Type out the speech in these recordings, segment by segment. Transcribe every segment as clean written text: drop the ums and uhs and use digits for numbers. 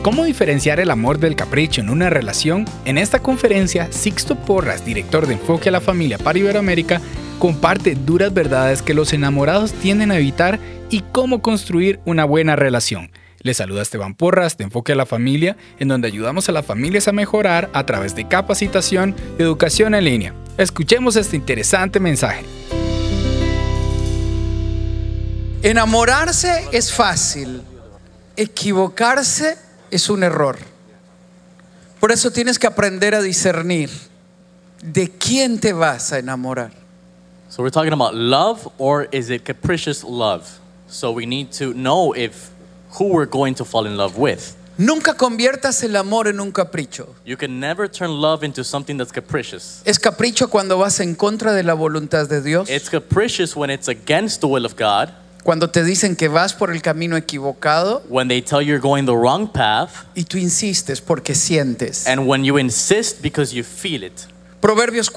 ¿Cómo diferenciar el amor del capricho en una relación? En esta conferencia, Sixto Porras, director de Enfoque a la Familia para Iberoamérica, comparte duras verdades que los enamorados tienden a evitar y cómo construir una buena relación. Les saluda Esteban Porras de Enfoque a la Familia, en donde ayudamos a las familias a mejorar a través de capacitación y educación en línea. Escuchemos este interesante mensaje. Enamorarse es fácil, equivocarse es un error. Por eso tienes que aprender a discernir de quién te vas a enamorar. So we're talking about love, or is it capricious love? So we need to know who we're going to fall in love with. Nunca conviertas el amor en un capricho. You can never turn love into something that's capricious. Es capricho cuando vas en contra de la voluntad de Dios. It's capricious when it's against the will of God. Cuando te dicen que vas por el camino equivocado When they tell you you're going the wrong path. y tú insistes porque sientes. And when you insist because you feel it. Proverbios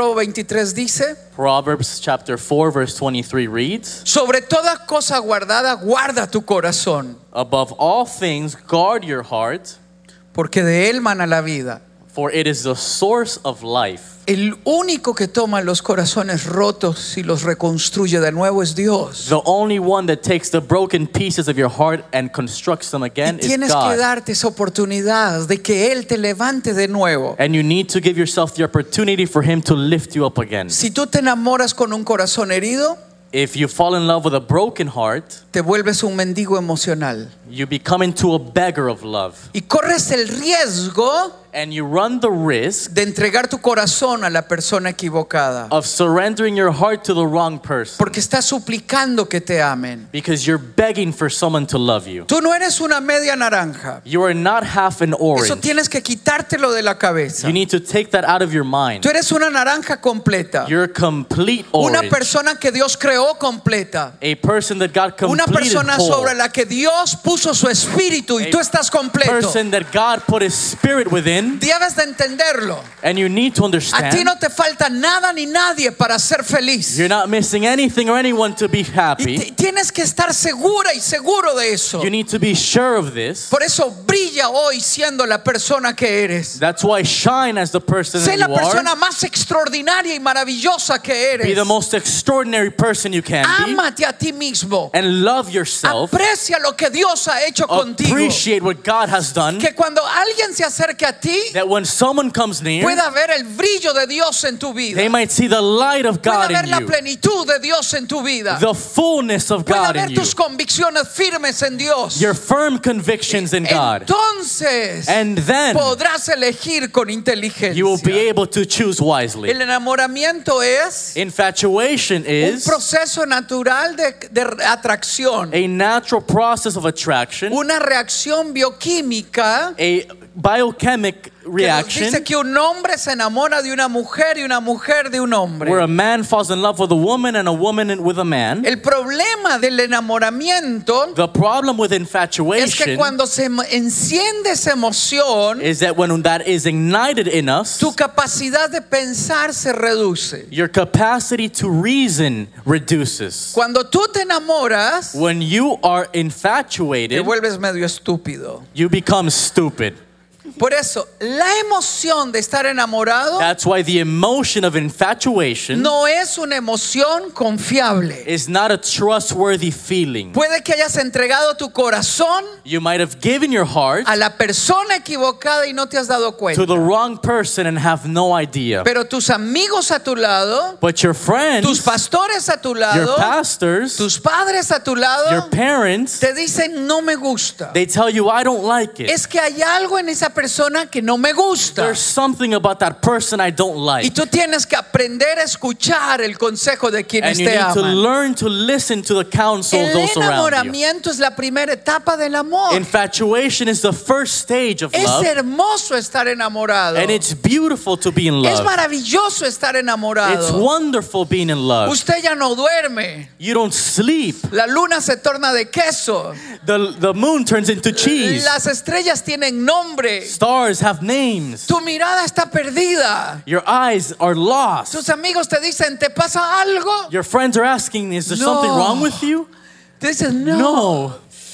4:23 dice: Proverbs chapter 4 verse 23 reads, sobre toda cosa guardada, guarda tu corazón, above all things guard your heart, porque de él mana la vida. for it is the source of life. El único que toma los corazones rotos y los reconstruye de nuevo es Dios. The only one that takes the broken pieces of your heart and constructs them again Y is tienes que God. darte esa oportunidad de que Él te levante de nuevo. And you need to give yourself the opportunity for Him to lift you up again. Si tú te enamoras con un corazón herido, If you fall in love with a broken heart, te vuelves un mendigo emocional you become into a beggar of love. y corres el riesgo And you run the risk de entregar tu corazón a la persona equivocada, of surrendering your heart to the wrong person. porque estás suplicando que te amen. Because you're begging for someone to love you. Tú no eres una media naranja. You are not half an Eso orange. tienes que quitártelo de la cabeza. You need to take that out of your mind. Tú eres una naranja completa. You're complete Una orange. persona que Dios creó completa. A person that God Una completed persona whole. sobre la que Dios puso su espíritu y tú estás completo. Person that God put His Spirit within, Debes de entenderlo. and you need to A ti understand no te falta nada ni nadie para ser feliz. you're not missing anything or anyone to be Y happy. tienes que estar segura y seguro de eso. You need to be sure of this. Por eso brilla hoy siendo la persona que eres. That's why shine as the person Sé that la you are. persona más extraordinaria y maravillosa que Be the eres. most extraordinary person you can be. Ámate a ti mismo. And love yourself. Aprecia lo que Dios ha hecho contigo. Appreciate what God has done. Que cuando alguien se acerque a ti, That when someone comes near, pueda ver el brillo de Dios en tu vida. they might see the light of Pueda God ver in la you. plenitud de Dios en tu vida. The fullness of Pueda God ver in you. tus convicciones firmes en Dios. Your firm convictions in God. Entonces And then podrás elegir con inteligencia. you will be able to choose wisely. El enamoramiento es Infatuation un is proceso natural de atracción, a natural process of attraction, una reacción bioquímica a biochemic que nos reaction dice que un hombre se enamora de una mujer y una mujer de un hombre. where a man falls in love with a woman and a woman with a man. El problema del enamoramiento The problem with es que infatuation cuando se enciende esa emoción, is that when that is ignited in us, tu capacidad de pensar se reduce. your capacity to reason reduces. Cuando tú te enamoras, When you are te infatuated, vuelves medio estúpido. you become stupid. Por eso, la emoción de estar enamorado That's why the emotion of infatuation no es una emoción confiable. is not a trustworthy feeling. Puede que hayas entregado tu corazón You might have given your heart a la persona equivocada y no te has dado to cuenta. the wrong person and have no idea. Pero tus amigos a tu lado, But your tus friends, pastores a tu your lado, pastors, tus padres a tu lado, your parents, te dicen no me gusta. they tell you, I don't like it. Es que hay algo en esa persona que no me gusta. There's something about that person I don't Y like. tú tienes que aprender a escuchar el consejo de quienes And you te need to aman. learn to listen to the counsel of El those around you. enamoramiento es la primera etapa del amor. Infatuation is the first stage of Es love, hermoso estar enamorado. and it's beautiful to be in Es love. maravilloso estar It's enamorado. wonderful being in love. Usted ya no duerme. You don't sleep. La luna se torna de queso. The moon turns into cheese. Las estrellas tienen nombre. Stars have names. Tu mirada está perdida. Your eyes are lost. Tus amigos te dicen, ¿te pasa algo? Your friends are asking, is there No. something wrong with you? Te dicen, no. No.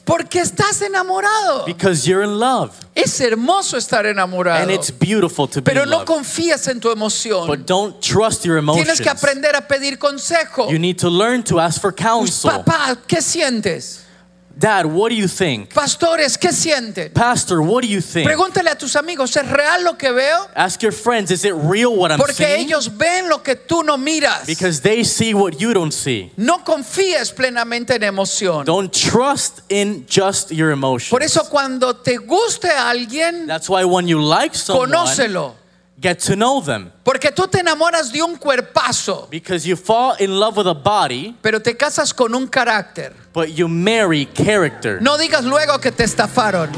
Porque estás enamorado. Because you're in love. Es hermoso estar enamorado. And it's beautiful to be Pero in no love. confías en tu emoción. But don't trust your emotions. Tienes que aprender a pedir consejo. You need to learn to ask for counsel. Papá, ¿qué sientes? Dad, what do you think? Pastores, ¿qué sienten? Pastor, what do you think? Pregúntale a tus amigos, ¿es real lo que veo? Ask your friends, is it real what I'm Porque seeing? ellos ven lo que tú no miras. Because they see what you don't see. No confíes plenamente en emoción. Don't trust in just your emotions. Por eso cuando te guste a alguien, That's why when you like someone, conócelo. get to know them. Porque tú te enamoras de un cuerpazo, Because you fall in love with a body, pero te casas con un carácter. but you marry character. No digas luego que te estafaron.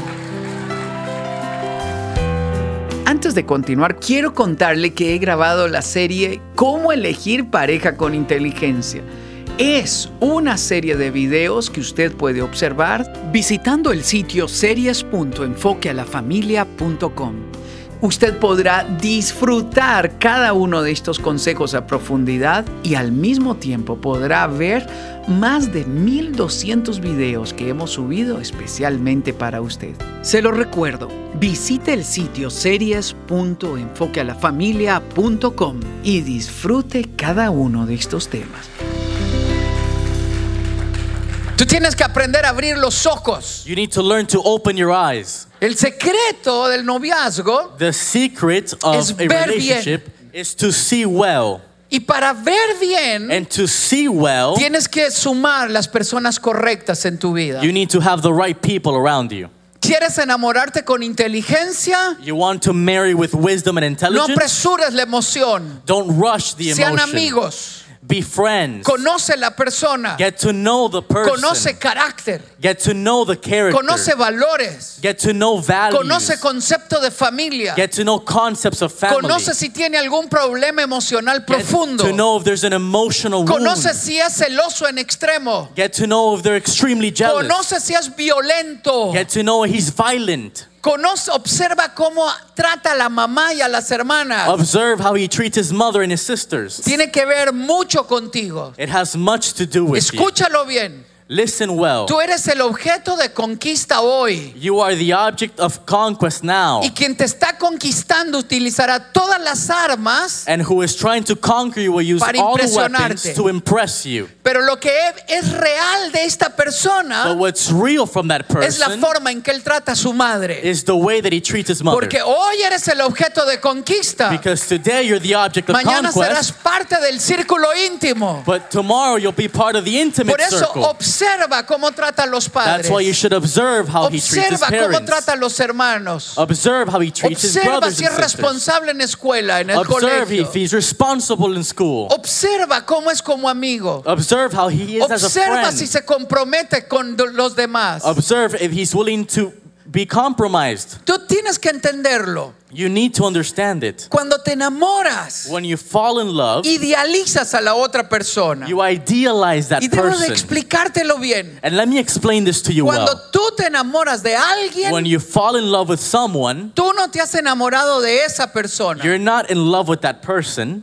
Antes de continuar, quiero contarle que he grabado la serie Cómo elegir pareja con inteligencia. Es una serie de videos que usted puede observar visitando el sitio series.enfoquealafamilia.com. Usted podrá disfrutar cada uno de estos consejos a profundidad y al mismo tiempo podrá ver más de 1200 videos que hemos subido especialmente para usted. Se lo recuerdo, visite el sitio series.enfoquealafamilia.com y disfrute cada uno de estos temas. Tú tienes que aprender a abrir los ojos. You need to learn to open your eyes. El secreto del noviazgo, The secret Es of a ver relationship is to see well. y para ver bien, And to see well, tienes que sumar las personas correctas en tu vida. you need to have the right people around you. ¿Quieres enamorarte con inteligencia? You want to marry with wisdom and No intelligence? apresures la emoción. Don't rush the Sean emotion. amigos. Be friends. Conoce la persona. Get to know the person. Conoce carácter. Get to know the character. Conoce valores. Get to know values. Conoce concepto de familia. Get to know concepts of family. Conoce si tiene algún problema emocional profundo. Get to know if there's an emotional wound. Conoce si es celoso en extremo. Get to know if they're extremely jealous. Conoce si es violento. Get to know if he's violent. Conoce, observa cómo trata a la mamá y a las hermanas. Observe how he treats his mother and his sisters. Tiene que ver mucho contigo. It has much to do with you. Escúchalo bien. Listen well. Tú eres el objeto de conquista hoy. You are the object of conquest now. Y quien te está conquistando utilizará todas las armas, And who is trying to conquer you will use Para all the impresionarte. weapons to impress you. pero lo que es real de esta But persona what's real from that es la person forma en que él trata a su madre. is the way that he treats his mother. Porque hoy eres el objeto de conquista. Because today you're the object of Mañana serás conquest, parte del círculo íntimo. but tomorrow you'll be part of the intimate Por eso circle. observa cómo trata a los padres. That's why you should observe how he treats his Observa cómo parents. trata a los hermanos. Observe how he treats his Observa brothers si and es sisters. responsable en escuela, en el Observe colegio. if he's responsible in school. Observa cómo es como amigo. Observe how he is as a Observa si friend. se compromete con los demás. Observe if he's willing to be compromised. Tú tienes que entenderlo. You need to understand it. Cuando te enamoras, When you fall in love, idealizas a la otra persona. you idealize that Y debo de person. explicártelo bien. And let me explain this to you Cuando well. tú te enamoras de When alguien, you fall in love with someone, tú no te has enamorado de esa persona. you're not in love with that person.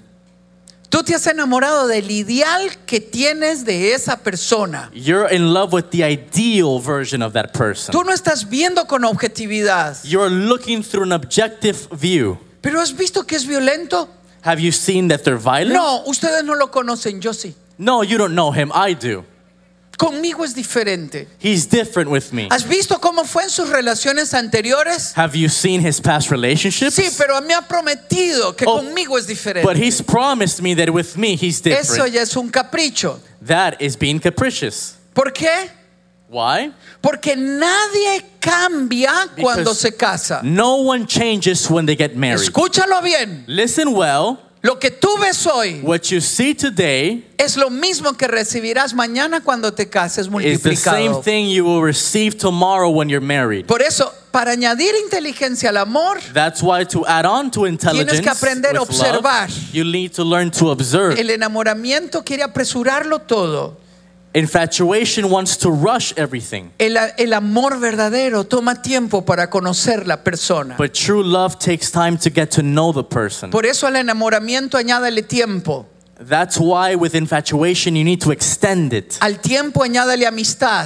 Tú te has enamorado del ideal que tienes de esa persona. You're in love with the ideal version of that person. Tú no estás viendo con objetividad. You're looking through an objective view. ¿Pero has visto que es violento? Have you seen that they're violent? No, ustedes no lo conocen, yo sí. No, you don't know him. I do. Conmigo es diferente. He's different with me. ¿Has visto cómo fue en sus relaciones anteriores? Have you seen his past relationships? Sí, pero me ha prometido que Oh, conmigo es diferente. But he's promised me that with me he's Eso different. ya es un capricho. That is being capricious. ¿Por qué? Why? Porque nadie cambia cuando Because se casa. no one changes when they get married. Escúchalo bien. Listen well. Lo que tú ves hoy What you see today es lo mismo que recibirás mañana cuando te cases is the same multiplicado. thing you will receive tomorrow when you're married. Por eso, para añadir inteligencia al amor, That's why to add on to intelligence que aprender a with observar. love, you need to learn to observe. el enamoramiento quiere apresurarlo todo. Infatuation wants to rush everything. El amor verdadero toma tiempo para conocer la persona. But true love takes time to get to know the person. Por eso al enamoramiento añádale tiempo. That's why with infatuation you need to extend it. Al tiempo añádale amistad.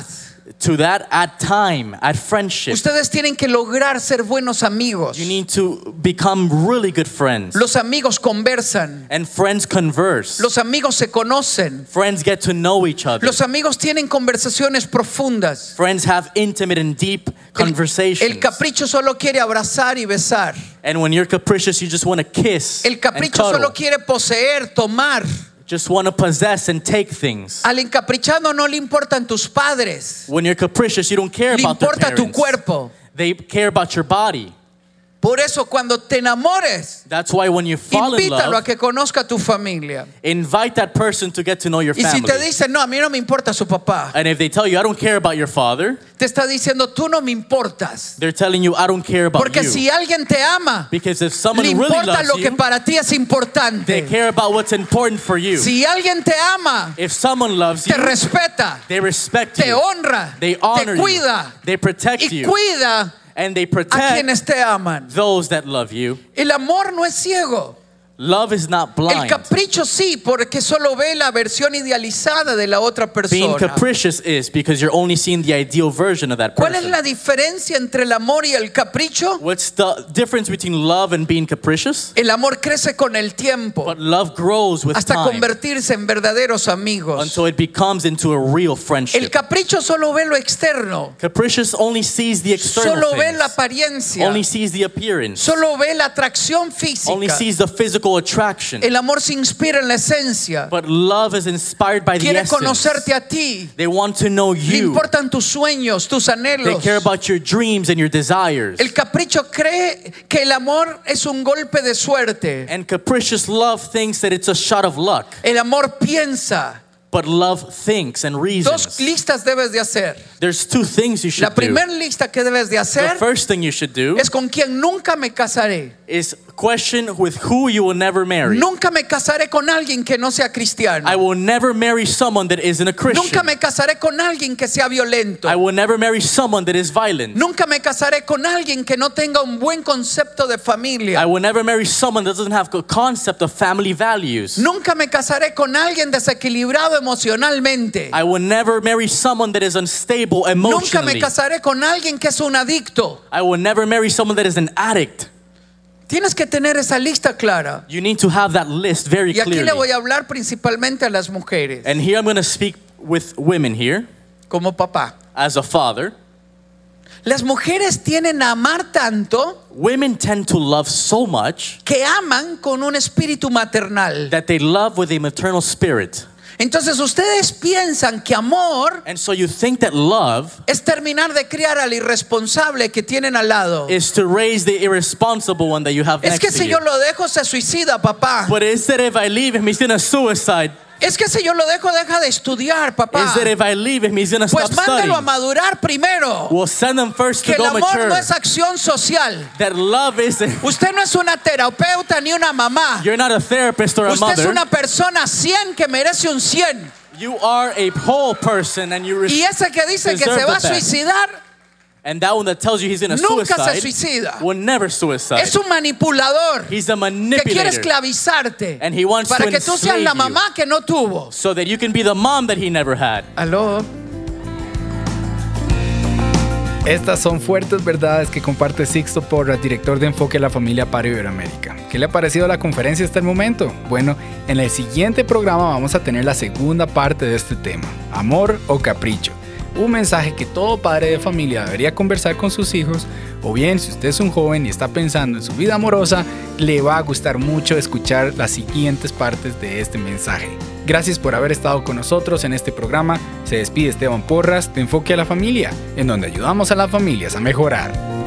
to that, add time, add friendship. Ustedes tienen que lograr ser buenos amigos. You need to become really good friends. Los amigos conversan. And friends converse. Los amigos se conocen. Friends get to know each other. Los amigos tienen conversaciones profundas. Friends have intimate and deep conversations. El capricho solo quiere abrazar y besar. And when you're capricious, you just want to kiss El and capricho cuddle. solo quiere poseer, tomar. Just want to possess and take things. Al encaprichado no le importan tus padres. When you're capricious, you don't care Le about their importa tu parents. cuerpo. They care about your body. Por eso cuando te enamores, That's why when you fall in invítalo a love, que conozca tu familia. invite that person to get to know your Y si family. te dicen, no, a mí no me importa su papá, And if they tell you, I don't care about your father, te está diciendo, tú no me importas. they're telling you, I don't care about Porque you. si alguien te ama, Because if someone le really importa loves lo que you, para ti es they importante. care about what's important for you. Si alguien te ama, If someone loves te you, respeta, they respect te you. honra, They te honor you. cuida They protect y you. cuida And they a protect quienes te aman. those that love you. El amor no es ciego. Love is not El blind. capricho sí, porque solo ve la versión idealizada de la otra Being persona. capricious is because you're only seeing the ideal version of that ¿Cuál es person. la diferencia entre el amor y el capricho? What's the difference between love and being capricious? El amor crece con el tiempo But love grows with hasta time convertirse en verdaderos amigos. until it becomes into a real El friendship. capricho solo ve lo externo, Capricious only sees the external solo ve la things, apariencia, only sees the appearance, solo ve la atracción only física. sees the physical attraction. El amor se inspira en la esencia. But love is inspired by the Quiere essence. conocerte a ti. They want to know Le you. importan tus sueños, tus They anhelos. care about your dreams and your desires. El capricho cree que el amor es un golpe de suerte. And capricious love thinks that it's a shot of luck. El amor piensa. But love thinks and Dos reasons. listas debes de hacer. There's two things you La should do. primera lista que debes de The hacer first thing you should do es con quien nunca me casaré. is question with who you will never marry. Nunca me casaré con alguien que no sea I cristiano. will never marry someone that isn't a Nunca Christian. me casaré con alguien que sea violento. I will never marry someone that is violent. Nunca me casaré con alguien que no tenga un buen concepto de I familia. will never marry someone that doesn't have a concept of family values. Nunca me casaré con alguien desequilibrado emocionalmente. I will never marry someone that is unstable Nunca me emotionally. casaré con alguien que es un adicto. I will never marry someone that is an addict. Tienes que tener esa lista clara. You need to have that list very Y aquí le voy clearly. a hablar principalmente a las mujeres, And here I'm going to speak with women here como papá. as a father. Las mujeres tienen a amar tanto Women tend to love so much que aman con un espíritu maternal. that they love with a maternal spirit. Entonces ustedes piensan que amor And so you think that love es terminar de criar al irresponsable que tienen al lado. is to raise the irresponsible one that you have Es next que to si you. yo lo dejo se suicida, papá. But instead if I leave him, he's going to suicide. Es que si yo lo dejo deja de estudiar, papá. Instead if I leave him, he's going to Pues stop mándalo a studying. madurar primero. We'll send him first Que to el go amor mature. no es acción social. That love isn't. Usted no es una terapeuta ni una mamá. You're not a therapist or a Usted es mother. una persona 100 que merece un 100. You are a whole person and you Y ese que dice que se va a suicidar And that one that tells you he's going to nunca se suicide suicida. will never suicide. Es un manipulador He's a que quiere manipulator esclavizarte and he wants para to que tú seas enslave la you mamá que no tuvo. so that you can be the mom that he never had. Aló. Estas son fuertes verdades que comparte Sixto Porras, director de Enfoque a la Familia para Iberoamérica. ¿Qué le ha parecido la conferencia hasta el momento? Bueno, en el siguiente programa vamos a tener la segunda parte de este tema, amor o capricho. Un mensaje que todo padre de familia debería conversar con sus hijos, o bien si usted es un joven y está pensando en su vida amorosa, le va a gustar mucho escuchar las siguientes partes de este mensaje. Gracias por haber estado con nosotros en este programa. Se despide Esteban Porras de Enfoque a la Familia, en donde ayudamos a las familias a mejorar.